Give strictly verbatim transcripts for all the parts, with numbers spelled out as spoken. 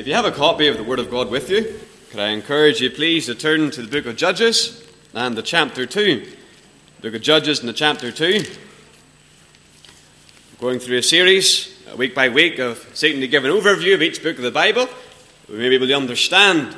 If you have a copy of the Word of God with you, could I encourage you please to turn to the book of Judges and the chapter two. The book of Judges and the chapter two. Going through a series, uh, week by week, of seeking to give an overview of each book of the Bible. We may be able to understand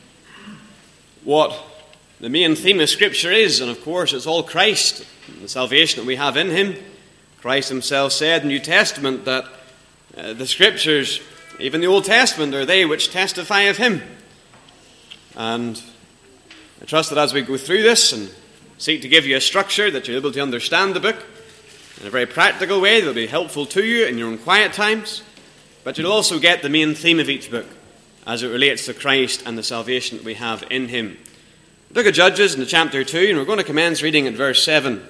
what the main theme of Scripture is, and of course it's all Christ, the salvation that we have in Him. Christ Himself said in the New Testament that uh, the Scriptures, even the Old Testament, are they which testify of Him. And I trust that as we go through this and seek to give you a structure that you're able to understand the book in a very practical way that will be helpful to you in your own quiet times, but you'll also get the main theme of each book as it relates to Christ and the salvation that we have in Him. The book of Judges in the chapter two, and we're going to commence reading at verse seven.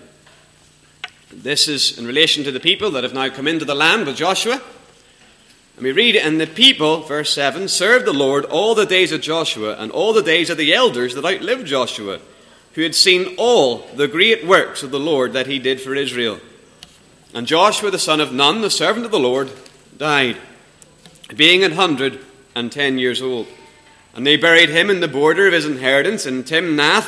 This is in relation to the people that have now come into the land with Joshua. And we read, "And the people," verse seven, "served the Lord all the days of Joshua and all the days of the elders that outlived Joshua, who had seen all the great works of the Lord that He did for Israel. And Joshua the son of Nun, the servant of the Lord, died, being an hundred and ten years old. And they buried him in the border of his inheritance in Timnath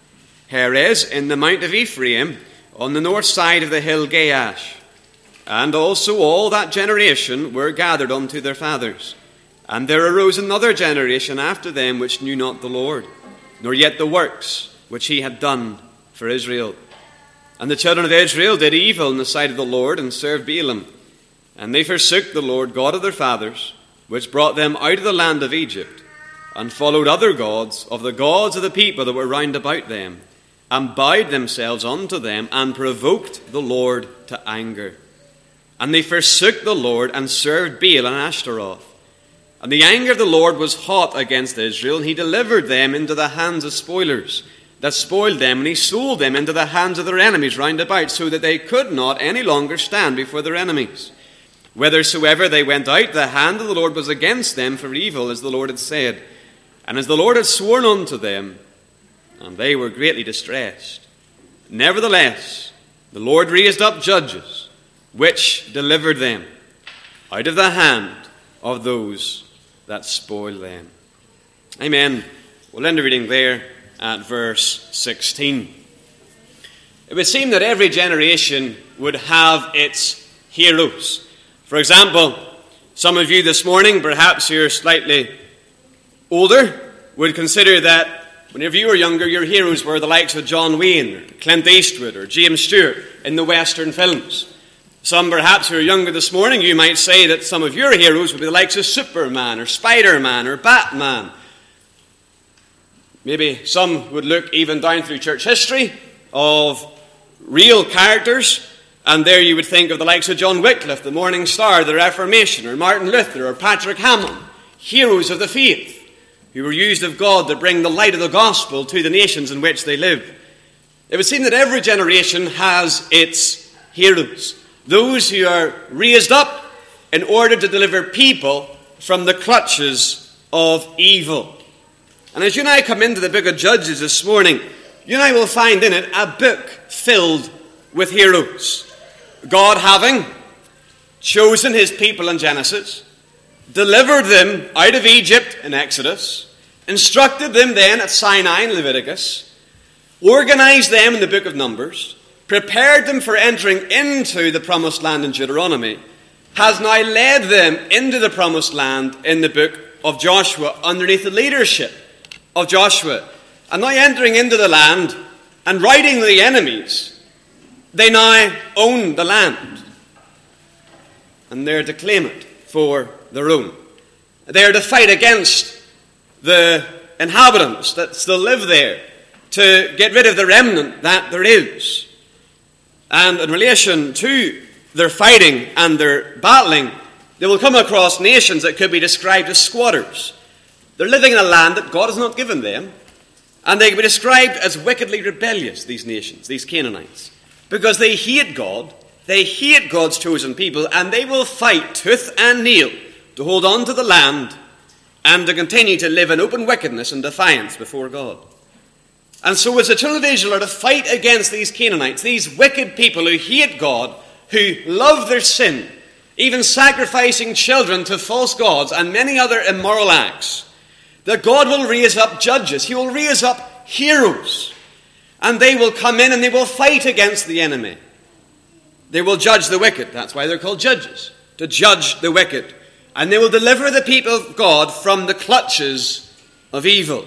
Heres in the mount of Ephraim, on the north side of the hill Gaash. And also all that generation were gathered unto their fathers. And there arose another generation after them which knew not the Lord, nor yet the works which He had done for Israel. And the children of Israel did evil in the sight of the Lord, and served Baalim. And they forsook the Lord God of their fathers, which brought them out of the land of Egypt, and followed other gods of the gods of the people that were round about them, and bowed themselves unto them, and provoked the Lord to anger. And they forsook the Lord, and served Baal and Ashtaroth. And the anger of the Lord was hot against Israel, and He delivered them into the hands of spoilers, that spoiled them, and He sold them into the hands of their enemies round about, so that they could not any longer stand before their enemies. Whithersoever they went out, the hand of the Lord was against them for evil, as the Lord had said, and as the Lord had sworn unto them, and they were greatly distressed. Nevertheless, the Lord raised up judges, which delivered them out of the hand of those that spoiled them." Amen. We'll end the reading there at verse sixteen. It would seem that every generation would have its heroes. For example, some of you this morning, perhaps you're slightly older, would consider that whenever you were younger, your heroes were the likes of John Wayne, or Clint Eastwood, or James Stewart in the Western films. Some perhaps who are younger this morning, you might say that some of your heroes would be the likes of Superman, or Spider-Man, or Batman. Maybe some would look even down through church history of real characters, and there you would think of the likes of John Wycliffe, the Morning Star, the Reformation, or Martin Luther, or Patrick Hammond, heroes of the faith, who were used of God to bring the light of the gospel to the nations in which they lived. It would seem that every generation has its heroes, those who are raised up in order to deliver people from the clutches of evil. And as you and I come into the book of Judges this morning, you and I will find in it a book filled with heroes. God having chosen His people in Genesis, delivered them out of Egypt in Exodus, instructed them then at Sinai in Leviticus, organized them in the book of Numbers, prepared them for entering into the promised land in Deuteronomy, has now led them into the promised land in the book of Joshua underneath the leadership of Joshua. And now entering into the land and routing the enemies, they now own the land. And they're to claim it for their own. They are to fight against the inhabitants that still live there, to get rid of the remnant that there is. And in relation to their fighting and their battling, they will come across nations that could be described as squatters. They're living in a land that God has not given them, and they can be described as wickedly rebellious, these nations, these Canaanites, because they hate God, they hate God's chosen people, and they will fight tooth and nail to hold on to the land and to continue to live in open wickedness and defiance before God. And so as the children of Israel are to fight against these Canaanites, these wicked people who hate God, who love their sin, even sacrificing children to false gods and many other immoral acts, that God will raise up judges. He will raise up heroes. And they will come in and they will fight against the enemy. They will judge the wicked. That's why they're called judges, to judge the wicked. And they will deliver the people of God from the clutches of evil.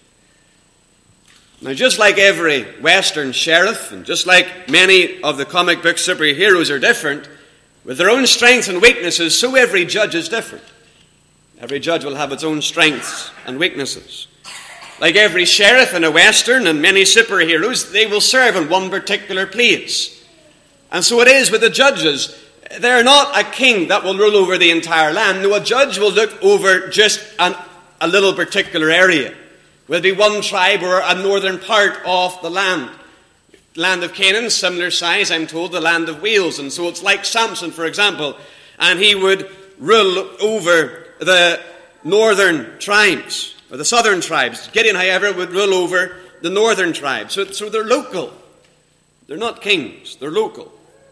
Now, just like every Western sheriff, and just like many of the comic book superheroes are different, with their own strengths and weaknesses, so every judge is different. Every judge will have its own strengths and weaknesses. Like every sheriff in a Western and many superheroes, they will serve in one particular place. And so it is with the judges. They're not a king that will rule over the entire land. No, a judge will look over just an, a little particular area. Will be one tribe or a northern part of the land. Land of Canaan, similar size, I'm told, the land of Wales. And so it's like Samson, for example. And he would rule over the northern tribes, or the southern tribes. Gideon, however, would rule over the northern tribes. So, so they're local. They're not kings. They're local.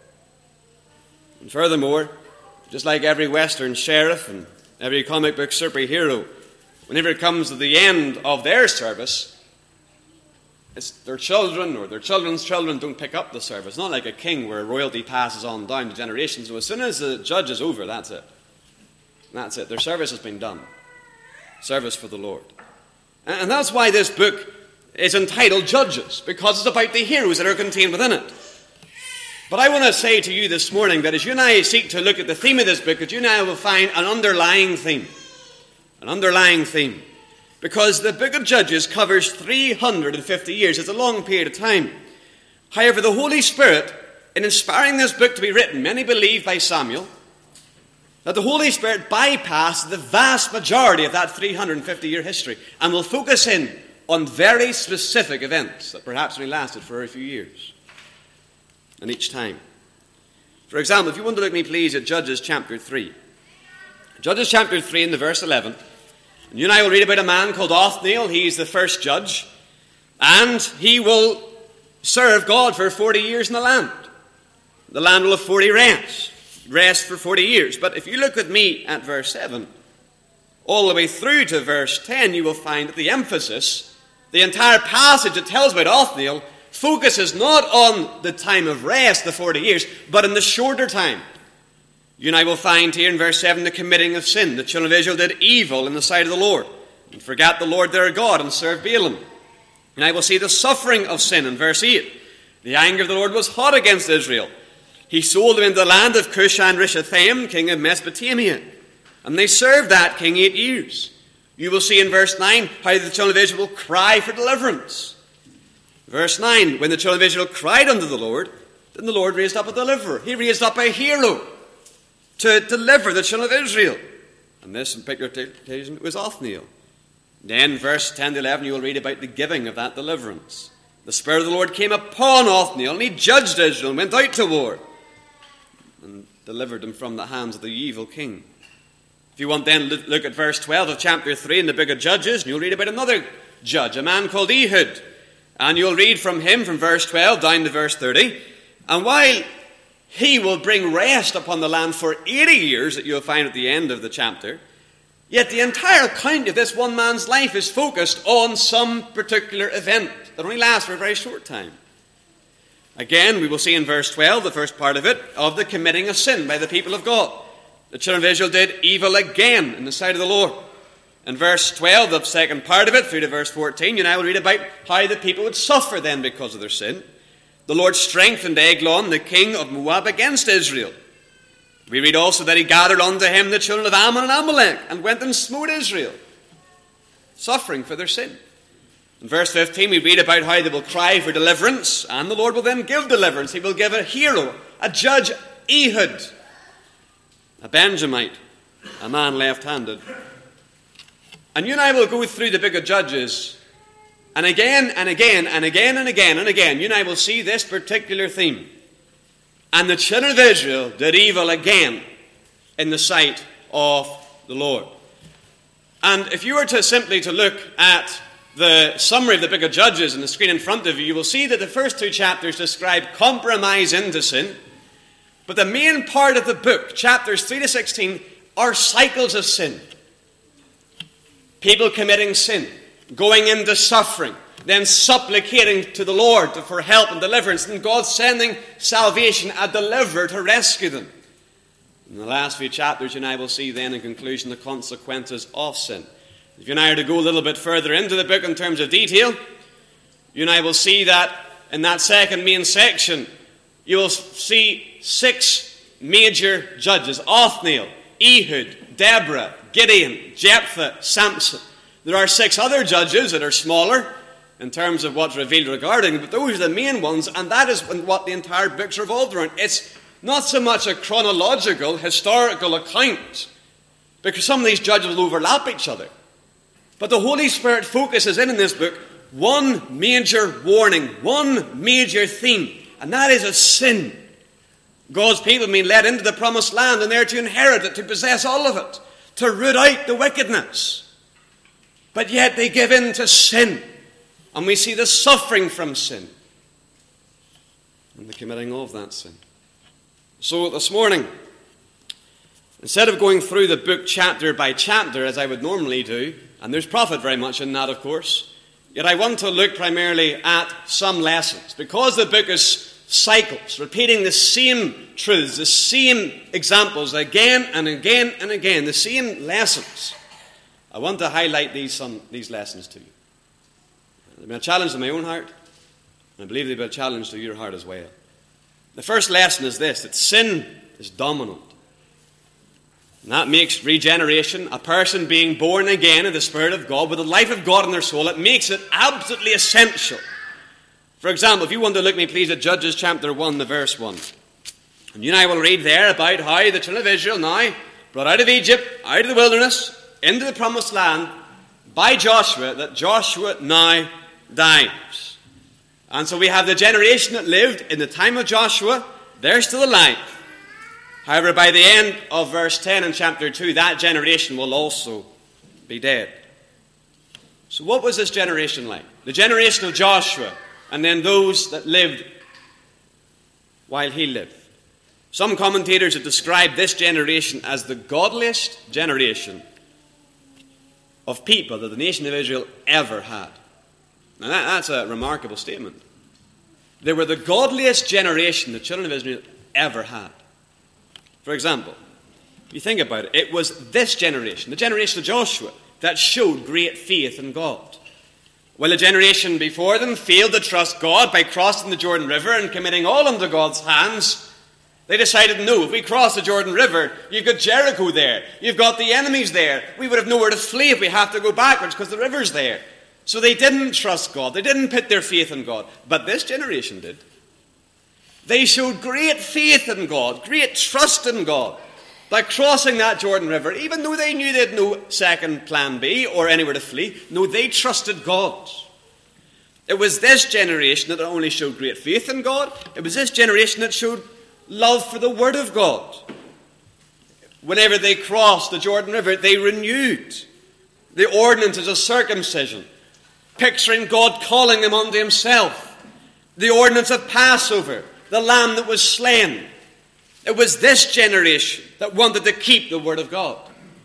And furthermore, just like every Western sheriff and every comic book superhero, whenever it comes to the end of their service, it's their children or their children's children don't pick up the service. It's not like a king where royalty passes on down to generations. So as soon as the judge is over, that's it. That's it. Their service has been done. Service for the Lord. And that's why this book is entitled Judges, because it's about the heroes that are contained within it. But I want to say to you this morning that as you and I seek to look at the theme of this book, that you and I will find an underlying theme. An underlying theme. Because the book of Judges covers three hundred fifty years. It's a long period of time. However, the Holy Spirit, in inspiring this book to be written, many believe by Samuel, that the Holy Spirit bypassed the vast majority of that three hundred fifty year history and will focus in on very specific events that perhaps only lasted for a few years. And each time. For example, if you want to look with me, please, at Judges chapter three. Judges chapter three in the verse eleven. And you and I will read about a man called Othniel. He's the first judge. And he will serve God for forty years in the land. The land will have forty rest. Rest for forty years. But if you look with me at verse seven, all the way through to verse ten, you will find that the emphasis, the entire passage that tells about Othniel, focuses not on the time of rest, the forty years, but in the shorter time. You and I will find here in verse seven the committing of sin. The children of Israel did evil in the sight of the Lord, and forgot the Lord their God, and served Baalim. And I will see the suffering of sin in verse eight. The anger of the Lord was hot against Israel. He sold them into the land of Cushan-Rishathaim, king of Mesopotamia. And they served that king eight years. You will see in verse nine how the children of Israel will cry for deliverance. Verse nine, when the children of Israel cried unto the Lord, then the Lord raised up a deliverer. He raised up a hero to deliver the children of Israel. And this in particular occasion was Othniel. Then verse ten to eleven, you will read about the giving of that deliverance. The Spirit of the Lord came upon Othniel, and he judged Israel and went out to war, and delivered them from the hands of the evil king. If you want then to look at verse twelve of chapter three in the book of Judges, and you'll read about another judge, a man called Ehud. And you'll read from him from verse twelve down to verse thirty. And while he will bring rest upon the land for eighty years, that you'll find at the end of the chapter, yet the entire account of this one man's life is focused on some particular event that only lasts for a very short time. Again, we will see in verse twelve, the first part of it, of the committing of sin by the people of God. The children of Israel did evil again in the sight of the Lord. In verse twelve, the second part of it, through to verse fourteen, you and I will read about how the people would suffer then because of their sin. The Lord strengthened Eglon, the king of Moab, against Israel. We read also that he gathered unto him the children of Ammon and Amalek, and went and smote Israel, suffering for their sin. In verse fifteen, we read about how they will cry for deliverance, and the Lord will then give deliverance. He will give a hero, a judge, Ehud, a Benjamite, a man left-handed. And you and I will go through the book of Judges, and again and again and again and again and again, you and I will see this particular theme. And the children of Israel did evil again in the sight of the Lord. And if you were to simply to look at the summary of the book of Judges on the screen in front of you, you will see that the first two chapters describe compromise into sin. But the main part of the book, chapters three to sixteen, are cycles of sin. People committing sin, going into suffering, then supplicating to the Lord for help and deliverance, and God sending salvation, a deliverer to rescue them. In the last few chapters, you and I will see then in conclusion the consequences of sin. If you and I are to go a little bit further into the book in terms of detail, you and I will see that in that second main section, you will see six major judges: Othniel, Ehud, Deborah, Gideon, Jephthah, Samson. There are six other judges that are smaller in terms of what's revealed regarding them, but those are the main ones, and that is what the entire book's revolved around. It's not so much a chronological, historical account, because some of these judges will overlap each other. But the Holy Spirit focuses in in this book one major warning, one major theme, and that is a sin. God's people have been led into the promised land, and they're to inherit it, to possess all of it, to root out the wickedness. But yet they give in to sin, and we see the suffering from sin and the committing of that sin. So this morning, instead of going through the book chapter by chapter, as I would normally do, and there's profit very much in that, of course, yet I want to look primarily at some lessons. Because the book is cycles, repeating the same truths, the same examples again and again and again, the same lessons, I want to highlight these, some, these lessons to you. They've been a challenge to my own heart, and I believe they've been a challenge to your heart as well. The first lesson is this, that sin is dominant. And that makes regeneration, a person being born again in the Spirit of God, with the life of God in their soul, it makes it absolutely essential. For example, if you want to look me please at Judges chapter one, the verse one. And you and I will read there about how the children of Israel now, brought out of Egypt, out of the wilderness, into the promised land, by Joshua, that Joshua now dies. And so we have the generation that lived in the time of Joshua, they're still alive. However, by the end of verse ten in chapter two, that generation will also be dead. So what was this generation like? The generation of Joshua, and then those that lived while he lived. Some commentators have described this generation as the godliest generation of people that the nation of Israel ever had. Now that, that's a remarkable statement. They were the godliest generation the children of Israel ever had. For example, if you think about it, it was this generation, the generation of Joshua, that showed great faith in God. While the generation before them failed to trust God by crossing the Jordan River and committing all into God's hands, they decided, no, if we cross the Jordan River, you've got Jericho there, you've got the enemies there, we would have nowhere to flee if we have to go backwards because the river's there. So they didn't trust God, they didn't put their faith in God. But this generation did. They showed great faith in God, great trust in God, by crossing that Jordan River, even though they knew they had no second plan B or anywhere to flee. No, they trusted God. It was this generation that not only showed great faith in God, it was this generation that showed love for the Word of God. Whenever they crossed the Jordan River, they renewed the ordinances of circumcision, picturing God calling them unto himself. The ordinance of Passover, the lamb that was slain. It was this generation that wanted to keep the Word of God.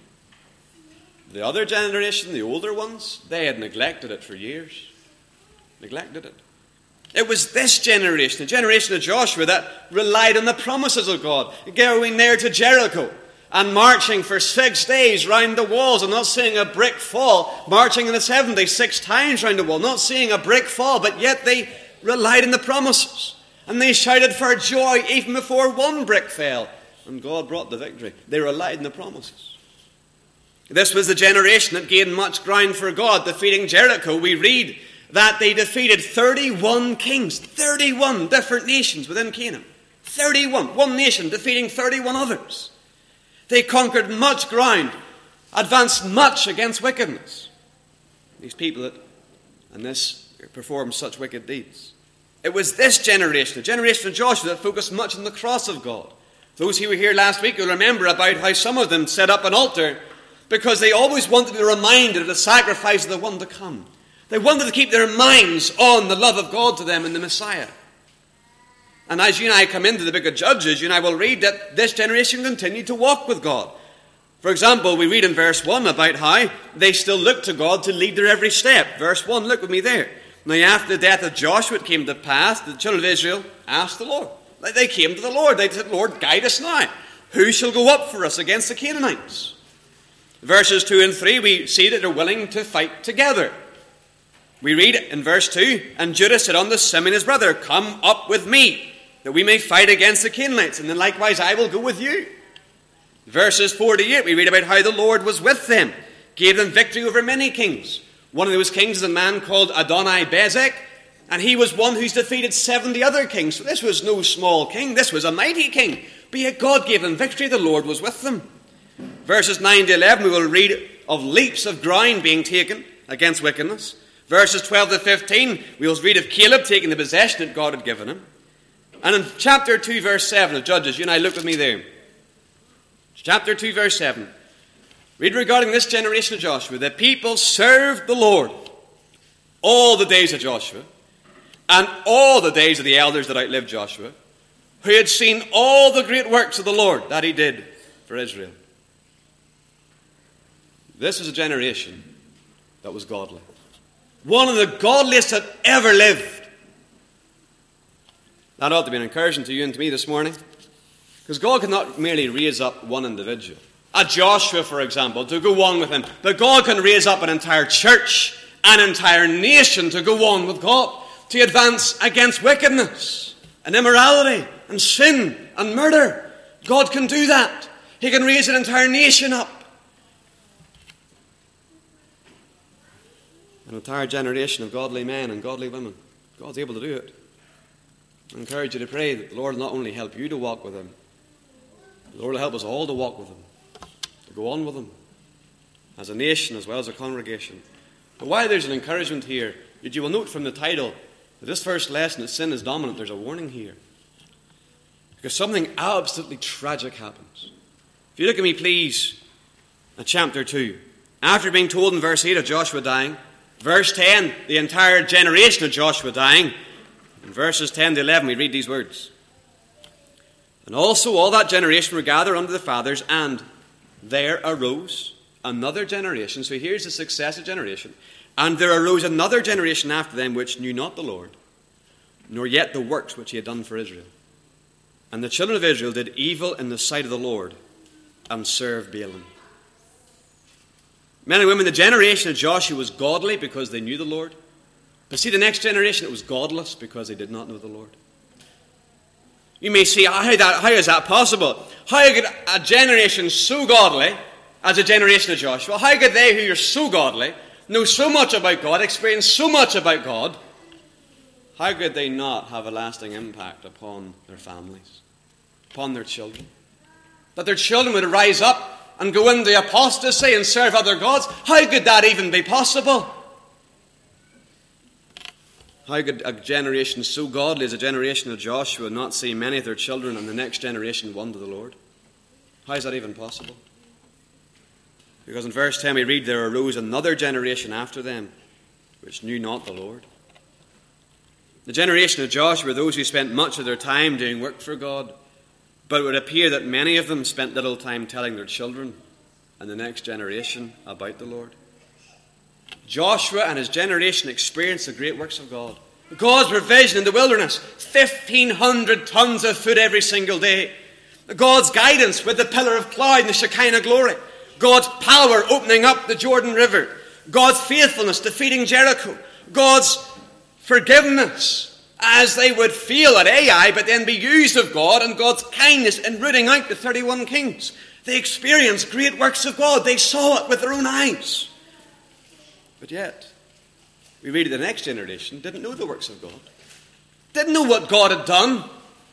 The other generation, the older ones, they had neglected it for years. Neglected it. It was this generation, the generation of Joshua, that relied on the promises of God. Going there to Jericho and marching for six days round the walls and not seeing a brick fall. Marching in the seventh day six times round the wall, not seeing a brick fall, but yet they relied on the promises. And they shouted for joy even before one brick fell. And God brought the victory. They relied on the promises. This was the generation that gained much ground for God, defeating Jericho. We read that they defeated thirty-one kings, thirty-one different nations within Canaan. thirty-one, one nation defeating thirty-one others. They conquered much ground, advanced much against wickedness. These people that, and this, performed such wicked deeds. It was this generation, the generation of Joshua, that focused much on the cross of God. Those who were here last week will remember about how some of them set up an altar because they always wanted to be reminded of the sacrifice of the one to come. They wanted to keep their minds on the love of God to them in the Messiah. And as you and I come into the book of Judges, you and I will read that this generation continued to walk with God. For example, we read in verse one about how they still looked to God to lead their every step. Verse one, look with me there. Now after the death of Joshua, it came to pass, the children of Israel asked the Lord. They came to the Lord. They said, Lord, guide us now. Who shall go up for us against the Canaanites? Verses two and three, we see that they're willing to fight together. We read in verse two, and Judah said unto Simeon his brother, come up with me, that we may fight against the Canaanites, and then likewise I will go with you. Verses four to eight, we read about how the Lord was with them, gave them victory over many kings. One of those kings is a man called Adoni-Bezek, and he was one who's defeated seventy other kings. So this was no small king, this was a mighty king. But yet God gave them victory, the Lord was with them. Verses nine to eleven, we will read of leaps of ground being taken against wickedness. Verses twelve to fifteen, we will read of Caleb taking the possession that God had given him. And in chapter two, verse seven of Judges, you and I look with me there. Chapter two, verse seven. Read regarding this generation of Joshua. The people served the Lord all the days of Joshua and all the days of the elders that outlived Joshua, who had seen all the great works of the Lord that he did for Israel. This was a generation that was godly. One of the godliest that ever lived. That ought to be an encouragement to you and to me this morning. Because God cannot merely raise up one individual. A Joshua, for example, to go on with him. But God can raise up an entire church, an entire nation to go on with God. To advance against wickedness and immorality and sin and murder. God can do that. He can raise an entire nation up. An entire generation of godly men and godly women. God's able to do it. I encourage you to pray that the Lord will not only help you to walk with him, the Lord will help us all to walk with him, to go on with him, as a nation as well as a congregation. But while there's an encouragement here, you will note from the title that this first lesson that sin is dominant, there's a warning here. Because something absolutely tragic happens. If you look at me, please, at chapter two. After being told in verse eight of Joshua dying, verse ten, the entire generation of Joshua dying, in verses ten to eleven we read these words. And also all that generation were gathered unto the fathers, and there arose another generation. So here's the successive generation. And there arose another generation after them which knew not the Lord, nor yet the works which he had done for Israel. And the children of Israel did evil in the sight of the Lord, and served Baalim. Men and women, the generation of Joshua was godly because they knew the Lord. But see, the next generation, it was godless because they did not know the Lord. You may say, how, that, how is that possible? How could a generation so godly as a generation of Joshua, how could they who are so godly, know so much about God, experience so much about God, how could they not have a lasting impact upon their families, upon their children? That their children would rise up and go into apostasy and serve other gods? How could that even be possible? How could a generation so godly as a generation of Joshua not see many of their children and the next generation won to the Lord? How is that even possible? Because in verse ten we read, there arose another generation after them which knew not the Lord. The generation of Joshua were those who spent much of their time doing work for God, but it would appear that many of them spent little time telling their children and the next generation about the Lord. Joshua and his generation experienced the great works of God. God's provision in the wilderness, fifteen hundred tons of food every single day. God's guidance with the pillar of cloud and the Shekinah glory. God's power opening up the Jordan River. God's faithfulness defeating Jericho. God's forgiveness as they would feel at Ai, but then be used of God, and God's kindness in rooting out the thirty-one kings. They experienced great works of God. They saw it with their own eyes. But yet, we read that the next generation didn't know the works of God. Didn't know what God had done.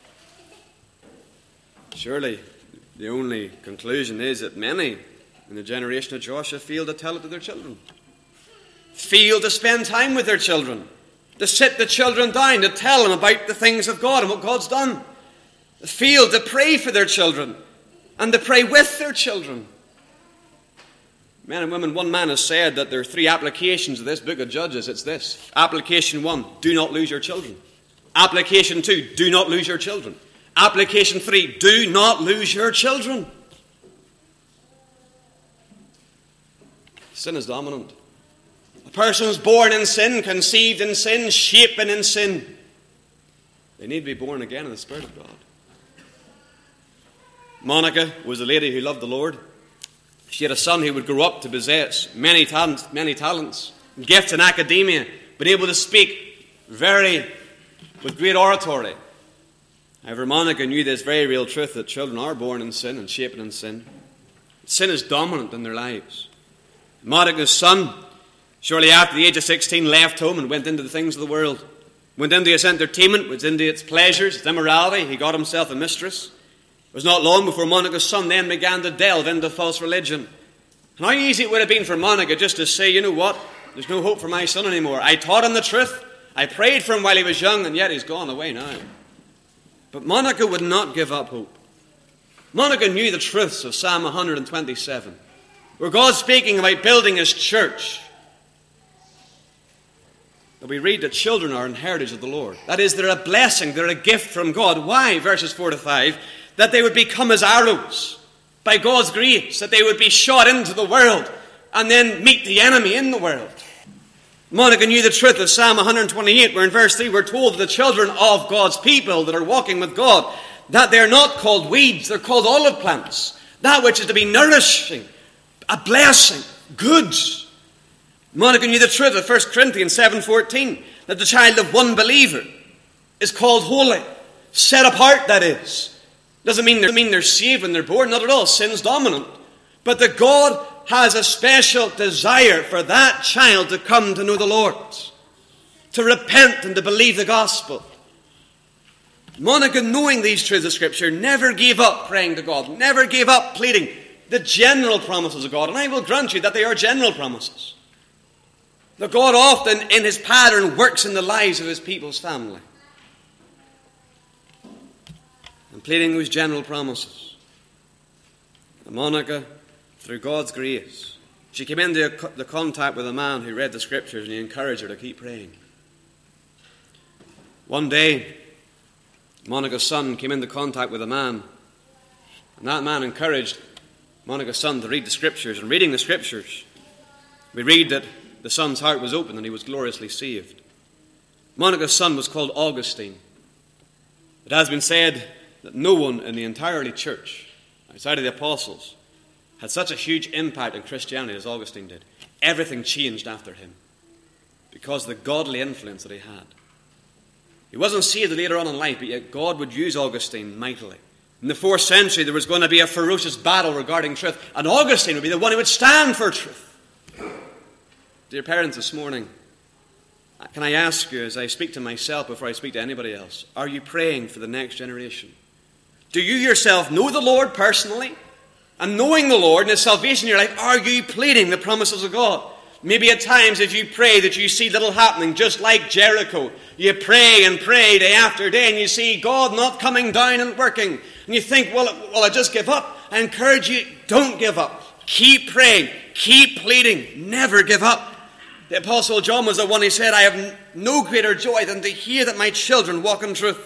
Surely, the only conclusion is that many in the generation of Joshua failed to tell it to their children. Failed to spend time with their children. To sit the children down, to tell them about the things of God and what God's done. Failed to pray for their children and to pray with their children. Men and women, one man has said that there are three applications of this book of Judges. It's this. Application one, do not lose your children. Application two, do not lose your children. Application three, do not lose your children. Sin is dominant. A person is born in sin, conceived in sin, shapen in sin. They need to be born again in the Spirit of God. Monica was a lady who loved the Lord. She had a son who would grow up to possess many talents, many talents, gifts in academia, been able to speak very with great oratory. However, Monica knew this very real truth that children are born in sin and shapen in sin. Sin is dominant in their lives. Monica's son, shortly after the age of sixteen, left home and went into the things of the world. Went into its entertainment, went into its pleasures, its immorality. He got himself a mistress. It was not long before Monica's son then began to delve into false religion. And how easy it would have been for Monica just to say, you know what, there's no hope for my son anymore. I taught him the truth. I prayed for him while he was young, and yet he's gone away now. But Monica would not give up hope. Monica knew the truths of Psalm one twenty-seven, where God's speaking about building his church. That we read that children are an heritage of the Lord. That is, they're a blessing, they're a gift from God. Why? Verses four to five. That they would become as arrows by God's grace, that they would be shot into the world and then meet the enemy in the world. Monica knew the truth of Psalm one twenty-eight, where in verse three we're told that the children of God's people that are walking with God, that they're not called weeds, they're called olive plants. That which is to be nourishing, a blessing, good. Monica knew the truth of First Corinthians seven fourteen, that the child of one believer is called holy, set apart, that is. Doesn't mean they're, mean they're saved when they're born, not at all. Sin's dominant. But that God has a special desire for that child to come to know the Lord, to repent and to believe the gospel. Monica, knowing these truths of Scripture, never gave up praying to God, never gave up pleading the general promises of God. And I will grant you that they are general promises. That God often, in his pattern, works in the lives of his people's family. And pleading those general promises. And Monica, through God's grace, she came into a, the contact with a man who read the Scriptures, and he encouraged her to keep praying. One day, Monica's son came into contact with a man, and that man encouraged Monica's son to read the Scriptures. And reading the Scriptures, we read that the son's heart was opened and he was gloriously saved. Monica's son was called Augustine. It has been said that no one in the entire early church, outside of the apostles, had such a huge impact on Christianity as Augustine did. Everything changed after him because of the godly influence that he had. He wasn't saved later on in life, but yet God would use Augustine mightily. In the fourth century, there was going to be a ferocious battle regarding truth, and Augustine would be the one who would stand for truth. Dear parents, this morning, can I ask you, as I speak to myself before I speak to anybody else, are you praying for the next generation? Do you yourself know the Lord personally? And knowing the Lord and his salvation in your life, are you pleading the promises of God? Maybe at times as you pray that you see little happening, just like Jericho. You pray and pray day after day, and you see God not coming down and working. And you think, well, well, I just give up. I encourage you, don't give up. Keep praying. Keep pleading. Never give up. The Apostle John was the one who said, I have no greater joy than to hear that my children walk in truth.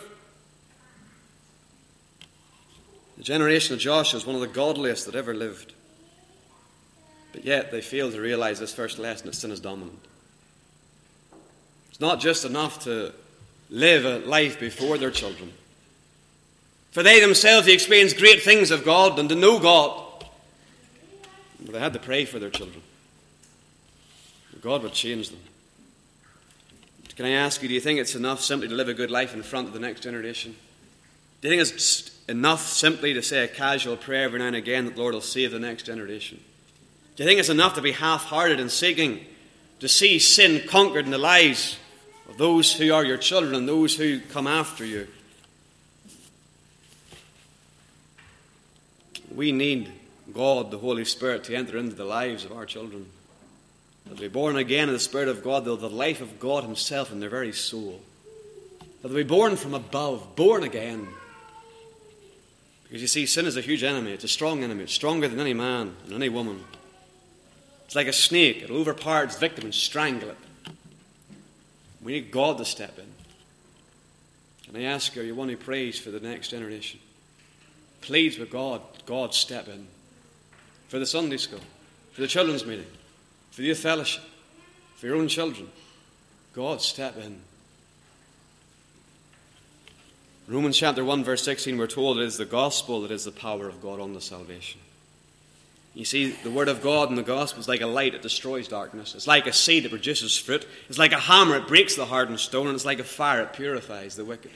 The generation of Joshua is one of the godliest that ever lived. But yet they fail to realize this first lesson, that sin is dominant. It's not just enough to live a life before their children. For they themselves they experience great things of God and to know God. But they had to pray for their children. God would change them. Can I ask you, do you think it's enough simply to live a good life in front of the next generation? Do you think it's enough simply to say a casual prayer every now and again that the Lord will save the next generation? Do you think it's enough to be half-hearted in seeking to see sin conquered in the lives of those who are your children and those who come after you? We need God, the Holy Spirit, to enter into the lives of our children. That they be born again in the Spirit of God, the life of God himself in their very soul. That they be born from above, born again. Because you see, sin is a huge enemy. It's a strong enemy. It's stronger than any man and any woman. It's like a snake. It'll overpower its victim and strangle it. We need God to step in. Can I ask you, are you one who prays for the next generation? Pleads with God, God step in. For the Sunday school, for the children's meeting, for the youth fellowship, for your own children. God step in. Romans chapter one verse sixteen, we're told it is the gospel that is the power of God unto salvation. You see, the word of God in the gospel is like a light, it destroys darkness. It's like a seed that produces fruit. It's like a hammer, it breaks the hardened stone. And it's like a fire, it purifies the wicked.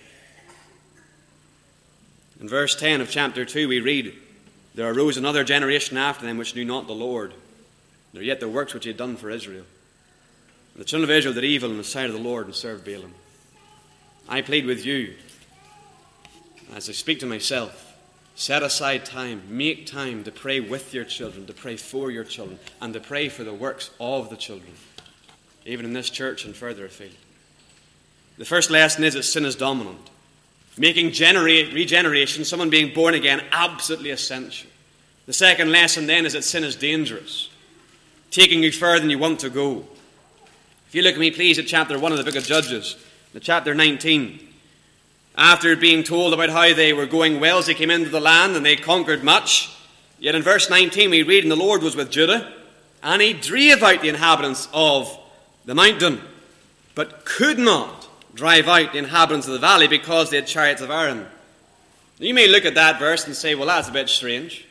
In verse ten of chapter two we read, there arose another generation after them which knew not the Lord, nor yet the works which he had done for Israel. And the children of Israel did evil in the sight of the Lord and served Baalim. I plead with you, as I speak to myself, set aside time, make time to pray with your children, to pray for your children, and to pray for the works of the children, even in this church and further afield. The first lesson is that sin is dominant. Making genera- regeneration, someone being born again, absolutely essential. The second lesson then is that sin is dangerous, taking you further than you want to go. If you look at me, please, at chapter one of the book of Judges, the chapter nineteen. After being told about how they were going well as they came into the land and they conquered much, yet in verse nineteen we read, and the Lord was with Judah, and he drave out the inhabitants of the mountain, but could not drive out the inhabitants of the valley because they had chariots of iron. You may look at that verse and say, well, that's a bit strange.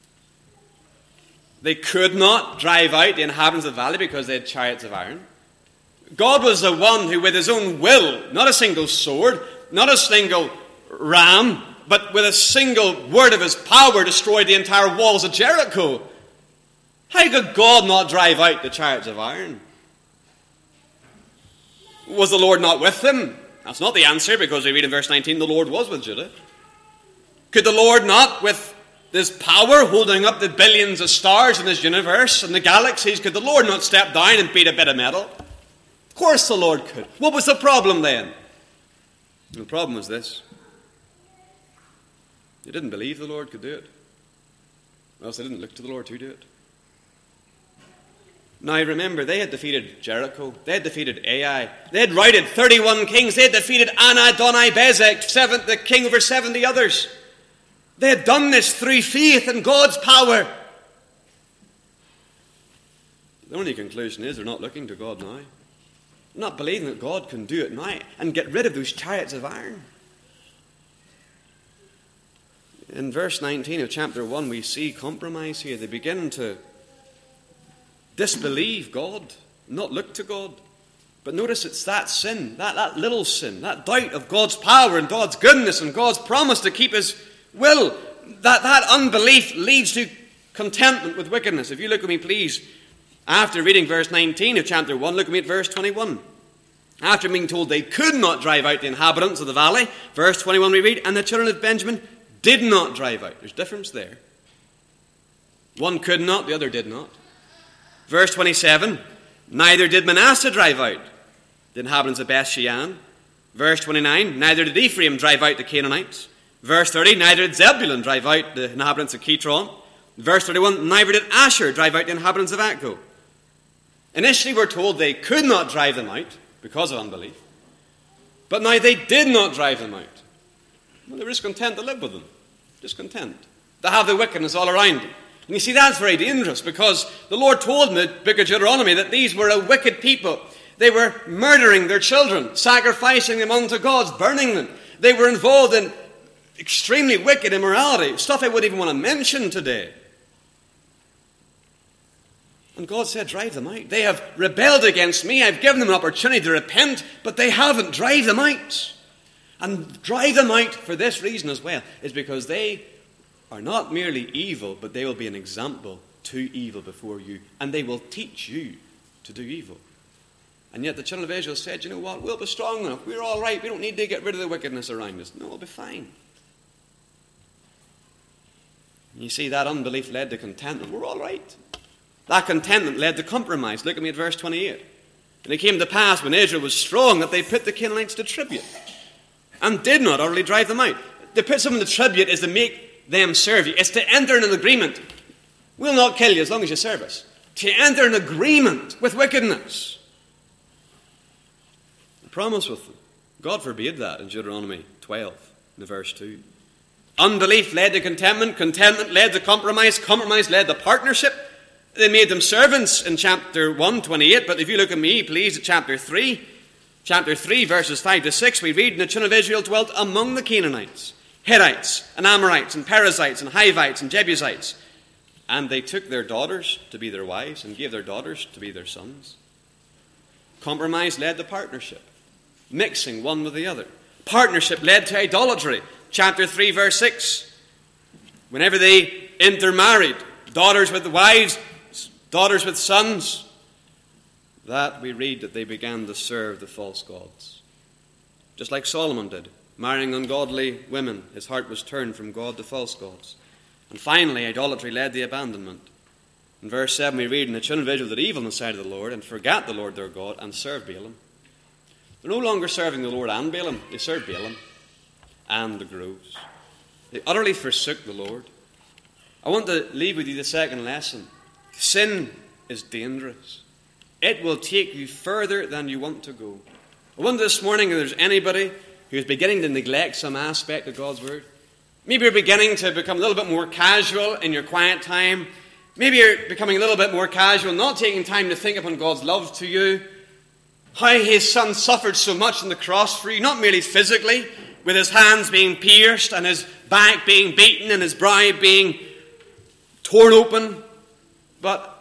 They could not drive out the inhabitants of the valley because they had chariots of iron. God was the one who, with his own will, not a single sword, not a single ram, but with a single word of his power, destroyed the entire walls of Jericho. How could God not drive out the chariots of iron? Was the Lord not with them? That's not the answer, because we read in verse nineteen, the Lord was with Judah. Could the Lord not, with this power holding up the billions of stars in this universe and the galaxies, could the Lord not step down and beat a bit of metal? Of course the Lord could. What was the problem then? The problem was this. They didn't believe the Lord could do it. Or else they didn't look to the Lord to do it. Now remember, they had defeated Jericho. They had defeated Ai. They had routed thirty-one kings. They had defeated Adoni-Bezek, seven, the king over seventy others. They had done this through faith in God's power. The only conclusion is they're not looking to God now. They're not believing that God can do it now and get rid of those chariots of iron. In verse nineteen of chapter one, we see compromise here. They begin to disbelieve God, not look to God. But notice it's that sin, that, that little sin, that doubt of God's power and God's goodness and God's promise to keep his will, that, that unbelief leads to contentment with wickedness. If you look at me, please, after reading verse nineteen of chapter one, look at me at verse twenty-one. After being told they could not drive out the inhabitants of the valley, verse twenty-one we read, and the children of Benjamin did not drive out. There's difference there. One could not, the other did not. Verse twenty-seven, neither did Manasseh drive out the inhabitants of Beth-shean. Verse twenty-nine, neither did Ephraim drive out the Canaanites. Verse thirty, neither did Zebulun drive out the inhabitants of Kitron. Verse thirty-one, neither did Asher drive out the inhabitants of Akko. Initially we're told they could not drive them out because of unbelief. But now they did not drive them out. Well, they were just content to live with them. Just content to have the wickedness all around them. And you see, that's very dangerous, because the Lord told in the book of Deuteronomy that these were a wicked people. They were murdering their children, sacrificing them unto gods, burning them. They were involved in extremely wicked immorality, stuff I wouldn't even want to mention today. And God said, drive them out. They have rebelled against me. I've given them an opportunity to repent, but they haven't. Drive them out. And drive them out for this reason as well, is because they are not merely evil, but they will be an example to evil before you, and they will teach you to do evil. And yet the children of Israel said, you know what, we'll be strong enough, we're all right, we don't need to get rid of the wickedness around us. No, we'll be fine. And you see, that unbelief led to contentment. We're all right. That contentment led to compromise. Look at me at verse twenty-eight. And it came to pass, when Israel was strong, that they put the Canaanites to tribute, and did not utterly drive them out. To put someone to tribute is to make them serve you. It's to enter an agreement. We'll not kill you as long as you serve us. To enter an agreement with wickedness. A promise with them. God forbade that in Deuteronomy twelve, in the verse two. Unbelief led to contentment. Contentment led to compromise. Compromise led to partnership. They made them servants in chapter one, twenty-eight. But if you look at me, please, at chapter three. Chapter three, verses five to six, we read, "And the children of Israel dwelt among the Canaanites, Hittites, and Amorites, and Perizzites, and Hivites, and Jebusites. And they took their daughters to be their wives, and gave their daughters to be their sons." Compromise led to partnership, mixing one with the other. Partnership led to idolatry. Chapter three, verse six. Whenever they intermarried, daughters with wives, daughters with sons, that we read that they began to serve the false gods. Just like Solomon did, marrying ungodly women, his heart was turned from God to false gods. And finally, idolatry led to abandonment. In verse seven we read, "And the children of Israel did evil in the sight of the Lord, and forgot the Lord their God, and served Balaam." They're no longer serving the Lord and Balaam. They served Balaam and the groves. They utterly forsook the Lord. I want to leave with you the second lesson. Sin is dangerous. It will take you further than you want to go. I wonder this morning if there's anybody who is beginning to neglect some aspect of God's Word. Maybe you're beginning to become a little bit more casual in your quiet time. Maybe you're becoming a little bit more casual, not taking time to think upon God's love to you. How his Son suffered so much on the cross for you, not merely physically, with his hands being pierced and his back being beaten and his brow being torn open, but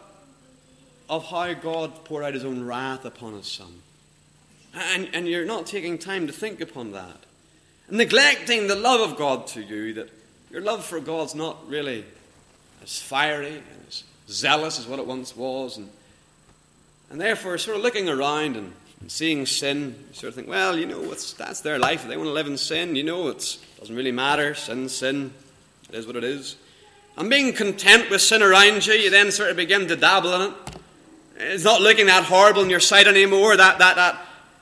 of how God poured out his own wrath upon his Son. And, and you're not taking time to think upon that. Neglecting the love of God to you, that your love for God's not really as fiery and as zealous as what it once was. And, and therefore, sort of looking around and, and seeing sin, you sort of think, well, you know, it's, that's their life. If they want to live in sin, you know, it doesn't really matter. Sin's sin. It is what it is. And being content with sin around you, you then sort of begin to dabble in it. It's not looking that horrible in your sight anymore, that that that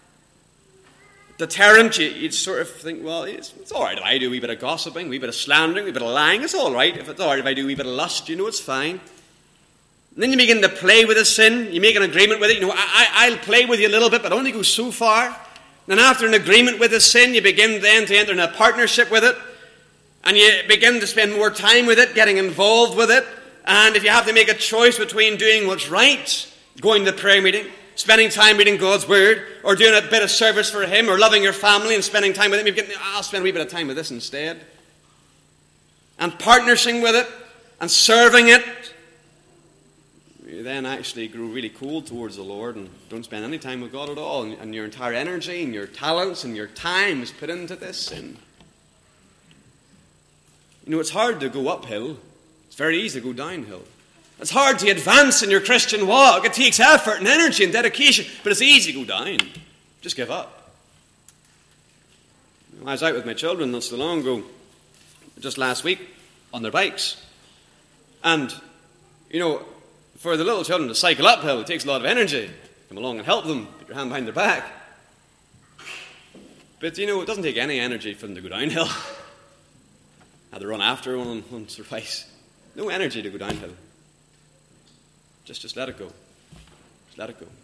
deterrent. You, you'd sort of think, well, it's, it's all right if I do a wee bit of gossiping, a wee bit of slandering, a wee bit of lying. It's all right. If it's all right if I do a wee bit of lust, you know, it's fine. And then you begin to play with the sin. You make an agreement with it. You know, I, I, I'll play with you a little bit, but only go so far. Then after an agreement with the sin, you begin then to enter in a partnership with it. And you begin to spend more time with it, getting involved with it. And if you have to make a choice between doing what's right, going to the prayer meeting, spending time reading God's Word, or doing a bit of service for Him, or loving your family and spending time with Him, you get, I'll spend a wee bit of time with this instead. And partnering with it, and serving it, you then actually grow really cold towards the Lord and don't spend any time with God at all. And, and your entire energy and your talents and your time is put into this sin. You know, it's hard to go uphill. It's very easy to go downhill. It's hard to advance in your Christian walk. It takes effort and energy and dedication, but it's easy to go down. Just give up. I was out with my children not so long ago, just last week, on their bikes. And, you know, for the little children to cycle uphill, it takes a lot of energy. Come along and help them, put your hand behind their back. But, you know, it doesn't take any energy for them to go downhill. Had to run after one on their bikes. No energy to go downhill. Just, just let it go. Just let it go.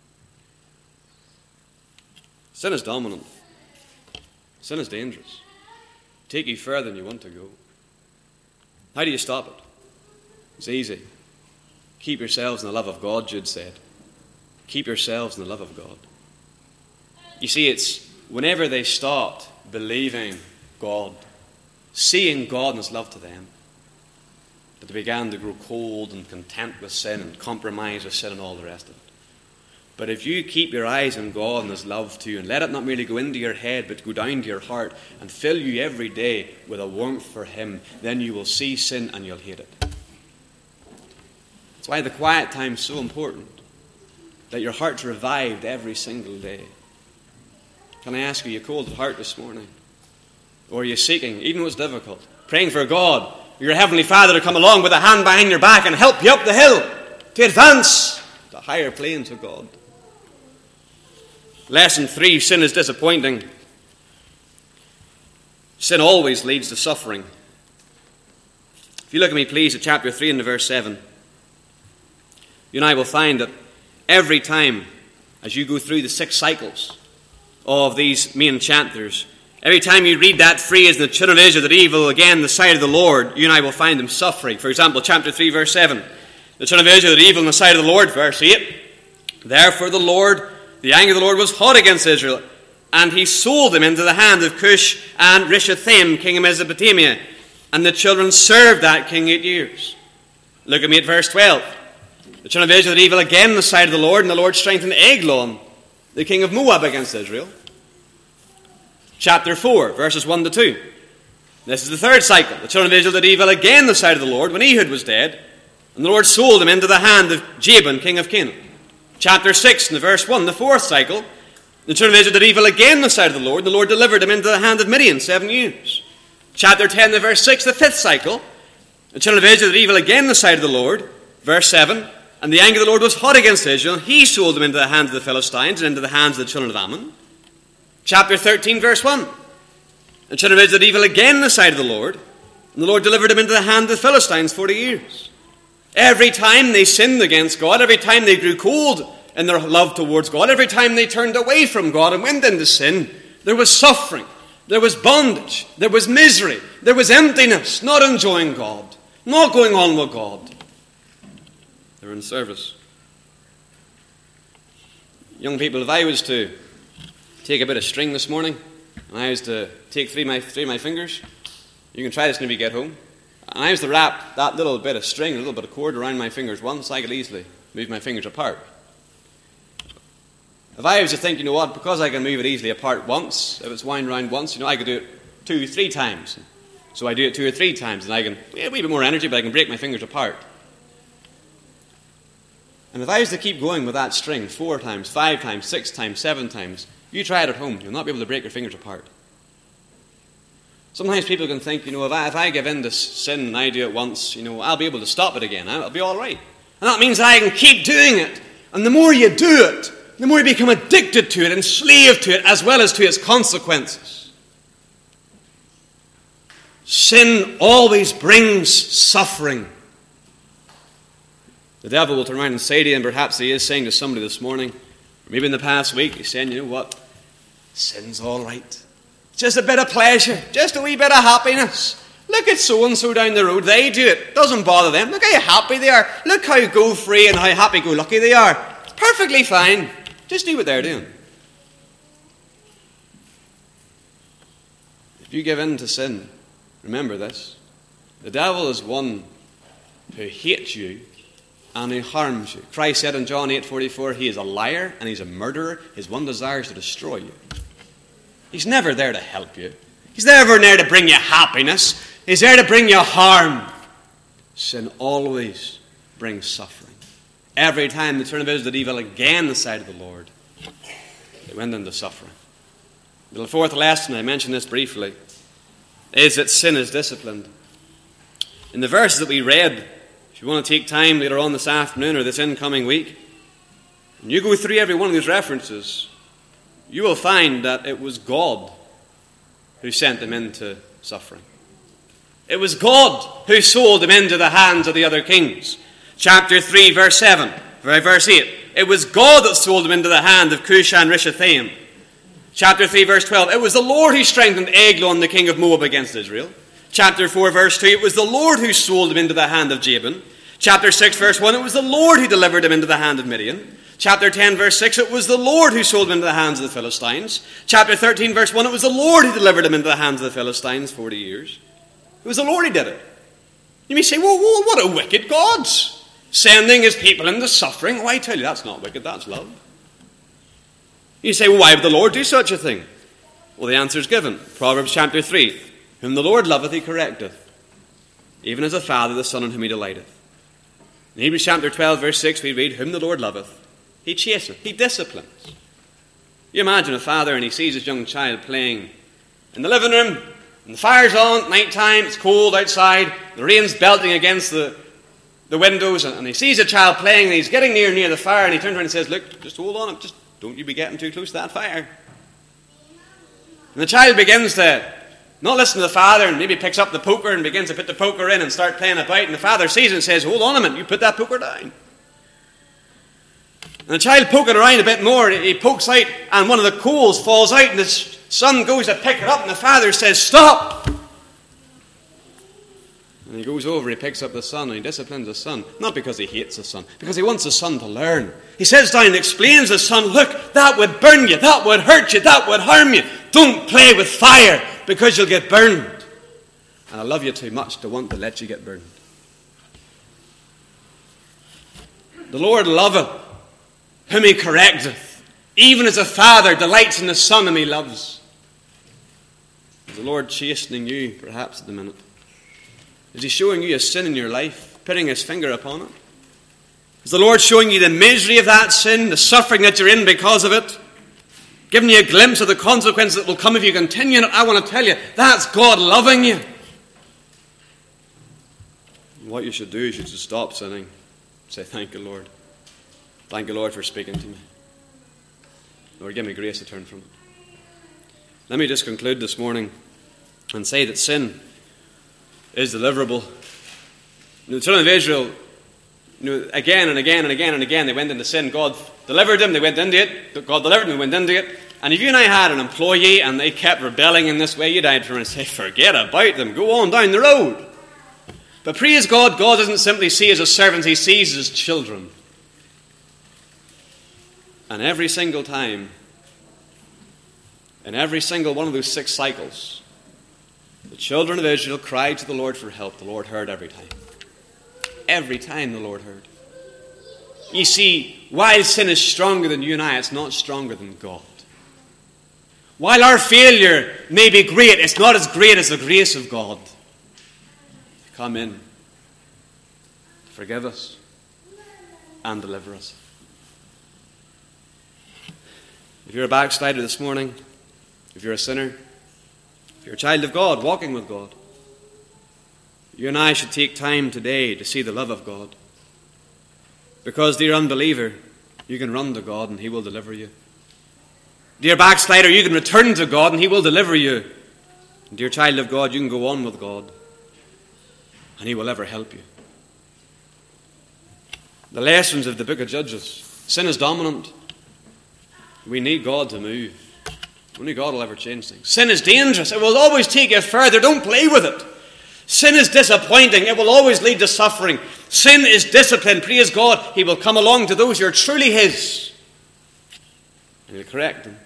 Sin is dominant. Sin is dangerous. Take you further than you want to go. How do you stop it? It's easy. Keep yourselves in the love of God, Jude said. Keep yourselves in the love of God. You see, it's whenever they stopped believing God, seeing God and His love to them, that they began to grow cold and content with sin and compromise with sin and all the rest of it. But if you keep your eyes on God and His love to you and let it not merely go into your head but go down to your heart and fill you every day with a warmth for Him, then you will see sin and you'll hate it. That's why the quiet time is so important, that your heart's revived every single day. Can I ask you, are you cold at heart this morning? Or are you seeking, even though it's difficult, praying for God, your Heavenly Father, to come along with a hand behind your back and help you up the hill to advance to higher planes of God? Lesson three, sin is disappointing. Sin always leads to suffering. If you look at me, please, at chapter three and verse seven, you and I will find that every time, as you go through the six cycles of these main chapters. Every time you read that phrase, the children of Israel did evil again the sight of the Lord, you and I will find them suffering. For example, chapter three, verse seven. The children of Israel did evil in the sight of the Lord, verse eight. Therefore the Lord, the anger of the Lord was hot against Israel, and he sold them into the hand of Cush and Rishathaim, king of Mesopotamia. And the children served that king eight years. Look at me at verse twelve. The children of Israel did evil again in the sight of the Lord, and the Lord strengthened Eglon, the king of Moab, against Israel. Chapter four, verses one to two. This is the third cycle. The children of Israel did evil again in the sight of the Lord when Ehud was dead, and the Lord sold him into the hand of Jabin, king of Canaan. Chapter six, in the verse one, the fourth cycle. The children of Israel did evil again in the sight of the Lord, and the Lord delivered him into the hand of Midian seven years. Chapter ten, the verse six, the fifth cycle. The children of Israel did evil again in the sight of the Lord. Verse seven, and the anger of the Lord was hot against Israel. He sold them into the hands of the Philistines and into the hands of the children of Ammon. Chapter thirteen, verse one. The children of Israel did evil again in the sight of the Lord, and the Lord delivered them into the hand of the Philistines forty years. Every time they sinned against God, every time they grew cold in their love towards God, every time they turned away from God and went into sin, there was suffering, there was bondage, there was misery, there was emptiness, not enjoying God, not going on with God. They were in service. Young people, if I was to take a bit of string this morning, and I was to take three of my, three of my fingers, you can try this when we get home, and I was to wrap that little bit of string, a little bit of cord around my fingers once, I could easily move my fingers apart. If I was to think, you know what, because I can move it easily apart once, if it's wound round once, you know, I could do it two, three times. So I do it two or three times, and I can, yeah, a wee bit more energy, but I can break my fingers apart. And if I was to keep going with that string four times, five times, six times, seven times, you try it at home, you'll not be able to break your fingers apart. Sometimes people can think, you know, if I, if I give in to sin and I do it once, you know, I'll be able to stop it again. I'll be all right. And that means I can keep doing it. And the more you do it, the more you become addicted to it, enslaved to it, as well as to its consequences. Sin always brings suffering. The devil will turn around and say to you, and perhaps he is saying to somebody this morning, or maybe in the past week, he's saying, you know what? Sin's all right. Just a bit of pleasure, just a wee bit of happiness. Look at so-and-so down the road, they do it. Doesn't bother them. Look how happy they are. Look how go-free and how happy-go-lucky they are. It's perfectly fine. Just do what they're doing. If you give in to sin, remember this. The devil is one who hates you and who harms you. Christ said in John eight forty-four, he is a liar and he's a murderer. His one desire is to destroy you. He's never there to help you. He's never there to bring you happiness. He's there to bring you harm. Sin always brings suffering. Every time the children of Israel did evil again the sight of the Lord, they went into suffering. The fourth lesson, I mentioned this briefly, is that sin is disciplined. In the verses that we read, if you want to take time later on this afternoon or this incoming week, and you go through every one of these references, you will find that it was God who sent them into suffering. It was God who sold them into the hands of the other kings. Chapter three, verse seven, verse eight. It was God that sold them into the hand of Cush and Rishathaim. Chapter three, verse twelve. It was the Lord who strengthened Eglon, the king of Moab, against Israel. Chapter four, verse two. It was the Lord who sold them into the hand of Jabin. Chapter six, verse one. It was the Lord who delivered them into the hand of Midian. Chapter ten, verse six, it was the Lord who sold them into the hands of the Philistines. Chapter thirteen, verse one, it was the Lord who delivered them into the hands of the Philistines forty years. It was the Lord who did it. You may say, well, well what a wicked God, sending his people into suffering. Oh, I tell you, that's not wicked, that's love. You say, well, why would the Lord do such a thing? Well, the answer is given. Proverbs chapter three, whom the Lord loveth, he correcteth, even as a father the son in whom he delighteth. In Hebrews chapter twelve, verse six, we read, whom the Lord loveth, he chasteneth, he disciplines. You imagine a father and he sees his young child playing in the living room, and the fire's on, night time, it's cold outside, the rain's belting against the, the windows, and he sees a child playing, and he's getting near near the fire, and he turns around and says, look, just hold on, just don't you be getting too close to that fire. And the child begins to not listen to the father, and maybe picks up the poker and begins to put the poker in and start playing about, and the father sees it and says, hold on a minute, you put that poker down. And the child poking around a bit more, he pokes out, and one of the coals falls out, and the son goes to pick it up, and the father says, "Stop!" And he goes over, he picks up the son, and he disciplines the son. Not because he hates the son, because he wants the son to learn. He sits down and explains to the son, "Look, that would burn you, that would hurt you, that would harm you. Don't play with fire, because you'll get burned. And I love you too much to want to let you get burned." The Lord loveth whom he correcteth, even as a father delights in the son whom he loves. Is the Lord chastening you, perhaps, at the minute? Is he showing you a sin in your life, putting his finger upon it? Is the Lord showing you the misery of that sin, the suffering that you're in because of it? Giving you a glimpse of the consequences that will come if you continue in it? I want to tell you, that's God loving you. And what you should do is you should stop sinning. Say, "Thank you, Lord. Thank you, Lord, for speaking to me. Lord, give me grace to turn from it." Let me just conclude this morning and say that sin is deliverable. You know, the children of Israel, you know, again and again and again and again, they went into sin. God delivered them, they went into it. God delivered them, they went into it. And if you and I had an employee and they kept rebelling in this way, you'd I'd turn and say, "Forget about them, go on down the road." But praise God, God doesn't simply see us as servants, he sees us as children. And every single time, in every single one of those six cycles, the children of Israel cried to the Lord for help. The Lord heard every time. Every time the Lord heard. You see, while sin is stronger than you and I, it's not stronger than God. While our failure may be great, it's not as great as the grace of God. Come in, forgive us, and deliver us. If you're a backslider this morning, if you're a sinner, if you're a child of God, walking with God, you and I should take time today to see the love of God. Because, dear unbeliever, you can run to God and he will deliver you. Dear backslider, you can return to God and he will deliver you. And dear child of God, you can go on with God and he will ever help you. The lessons of the book of Judges. Sin is dominant. We need God to move. Only God will ever change things. Sin is dangerous. It will always take you further. Don't play with it. Sin is disappointing. It will always lead to suffering. Sin is discipline. Praise God, he will come along to those who are truly his. And he'll correct them.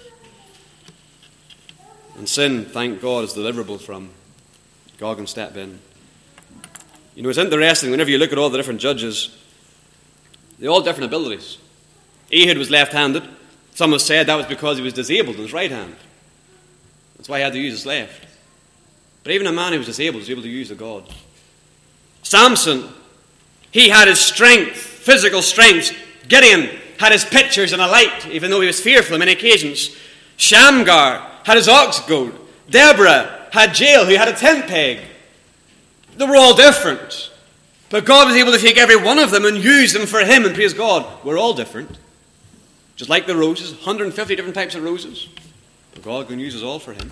And sin, thank God, is deliverable from. God can step in. You know, it's interesting, whenever you look at all the different judges, they all have different abilities. Ehud was left-handed. Some have said that was because he was disabled in his right hand. That's why he had to use his left. But even a man who was disabled was able to use the God. Samson, he had his strength, physical strength. Gideon had his pictures and a light, even though he was fearful on many occasions. Shamgar had his ox goad. Deborah had Jael, who had a tent peg. They were all different. But God was able to take every one of them and use them for him. And praise God, we're all different. Just like the roses, one hundred fifty different types of roses. But God can use us all for him.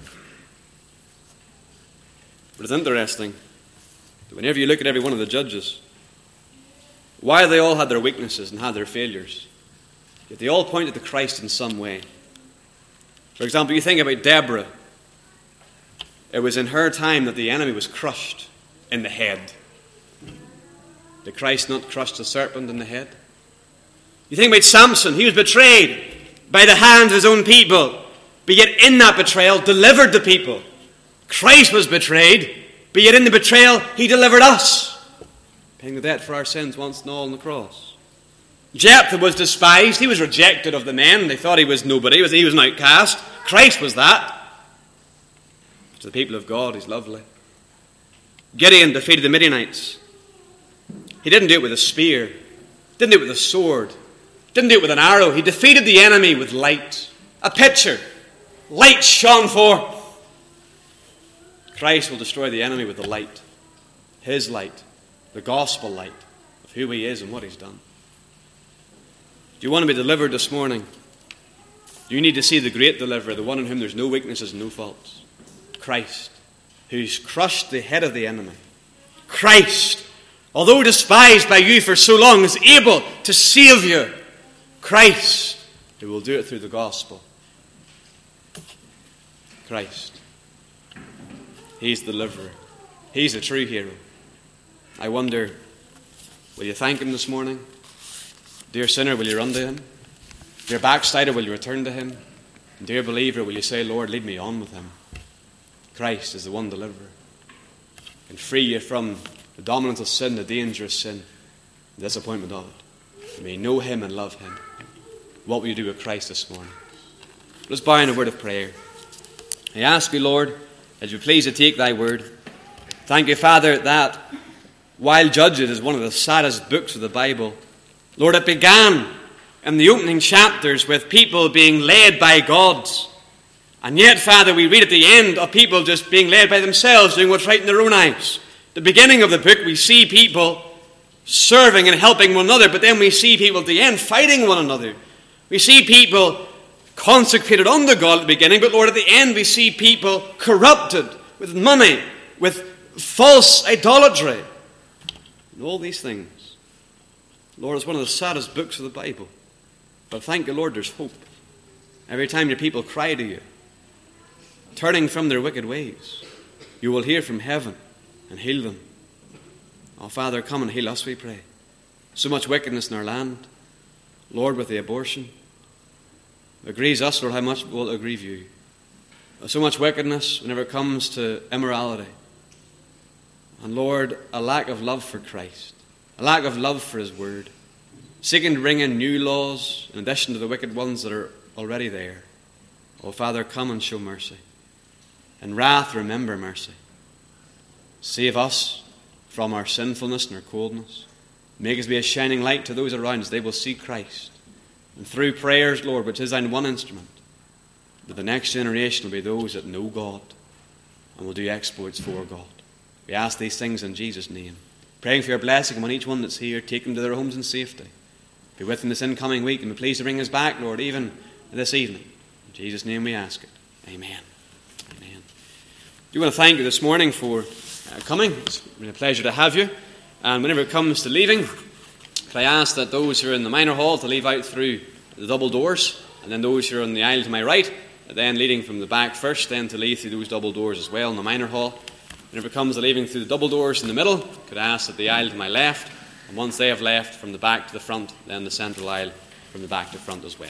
But it's interesting that whenever you look at every one of the judges, while they all had their weaknesses and had their failures, yet they all pointed to Christ in some way. For example, you think about Deborah. It was in her time that the enemy was crushed in the head. Did Christ not crush the serpent in the head? You think about Samson. He was betrayed by the hands of his own people, but yet in that betrayal delivered the people. Christ was betrayed, but yet in the betrayal he delivered us, paying the debt for our sins once and all on the cross. Jephthah was despised. He was rejected of the men. They thought he was nobody. He was an outcast. Christ was that. To the people of God, he's lovely. Gideon defeated the Midianites. He didn't do it with a spear. Didn't do it with a sword. Didn't do it with an arrow. He defeated the enemy with light. A pitcher. Light shone forth. Christ will destroy the enemy with the light. His light. The gospel light of who he is and what he's done. Do you want to be delivered this morning? You need to see the great deliverer, the one in whom there's no weaknesses and no faults. Christ, who's crushed the head of the enemy. Christ, although despised by you for so long, is able to save you. Christ, who will do it through the gospel. Christ. He's the deliverer. He's the true hero. I wonder, will you thank him this morning? Dear sinner, will you run to him? Dear backslider, will you return to him? And dear believer, will you say, Lord, lead me on with him? Christ is the one deliverer. He can free you from the dominance of sin, the dangerous sin, the disappointment of it. You may know him and love him. What will you do with Christ this morning? Let's bow in a word of prayer. I ask you, Lord, as you please to take thy word. Thank you, Father, that while Judges is one of the saddest books of the Bible, Lord, it began in the opening chapters with people being led by God. And yet, Father, we read at the end of people just being led by themselves, doing what's right in their own eyes. The beginning of the book, we see people serving and helping one another, but then we see people at the end fighting one another. We see people consecrated unto God at the beginning, but Lord, at the end we see people corrupted with money, with false idolatry, and all these things. Lord, it's one of the saddest books of the Bible. But thank you, Lord, there's hope. Every time your people cry to you, turning from their wicked ways, you will hear from heaven and heal them. Oh, Father, come and heal us, we pray. So much wickedness in our land. Lord, with the abortion, it aggrieves us, Lord, how much will it grieve you? So much wickedness whenever it comes to immorality. And Lord, a lack of love for Christ, a lack of love for his word, seeking to bring in new laws in addition to the wicked ones that are already there. Oh, Father, come and show mercy. In wrath, remember mercy. Save us from our sinfulness and our coldness. Make us be a shining light to those around us. They will see Christ. And through prayers, Lord, which is thine one instrument, that the next generation will be those that know God and will do exploits for God. We ask these things in Jesus' name. Praying for your blessing on each one that's here. Take them to their homes in safety. Be with them this incoming week, and be pleased to bring us back, Lord, even this evening. In Jesus' name we ask it. Amen. Amen. I do want to thank you this morning for uh, coming. It's been a pleasure to have you. And whenever it comes to leaving, could I ask that those who are in the minor hall to leave out through the double doors, and then those who are on the aisle to my right, then leading from the back first, then to leave through those double doors as well in the minor hall. Whenever it comes to leaving through the double doors in the middle, could I ask that the aisle to my left, and once they have left, from the back to the front, then the central aisle from the back to front as well.